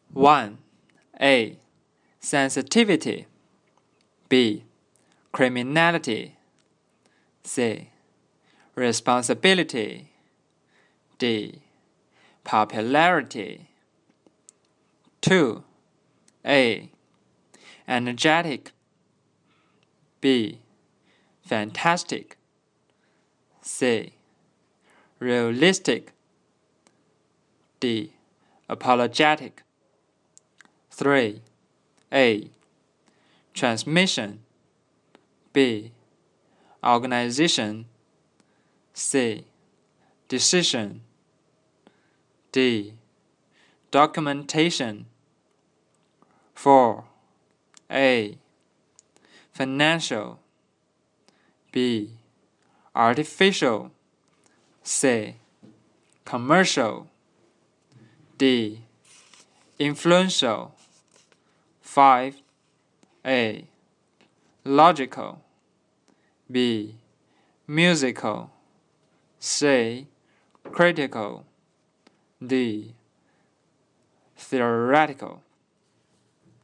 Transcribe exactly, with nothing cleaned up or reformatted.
one. A. Sensitivity. B. Criminality. C. Responsibility. D. Popularity. two. A. Energetic. B. Fantastic. C. Realistic. D. Apologetic. three. A. Transmission. B. Organization. C. Decision. D. Documentation. four. A. Financial. B. Artificial. C. Commercial. D. Influential. five. A. Logical. B. Musical. C. Critical. D. Theoretical.